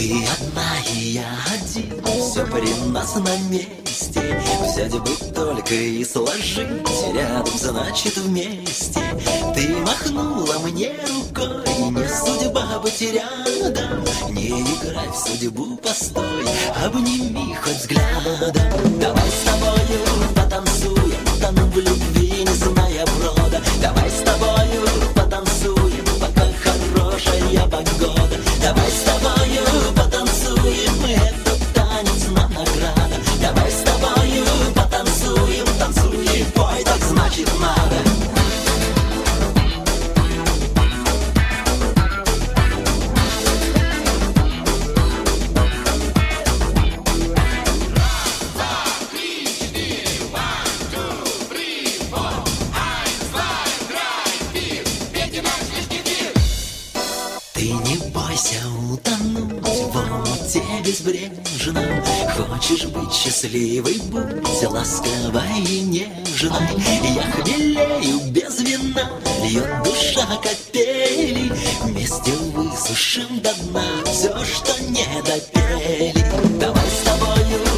Ты одна и я один, все при нас на месте. Взять бы только и сложить, рядом значит вместе. Ты махнула мне рукой, не судьба быть рядом. Не играй в судьбу, постой, обними хоть взглядом. Давай с тобою потанцуем, тонем в любви, не зная брода. Давай с тобою потанцуем, пока хорошая погода. Давай с тобою потанцуем, этот танец нам награда. Давай с тобою потанцуем, танцуем, пой, так значит надо. Ты не бойся утонуть в омуте безбрежном. Хочешь быть счастливой, будь ласковой и нежной. Я хмелею без вина, льет душа капели. Вместе высушим до дна все, что не допели. Давай с тобою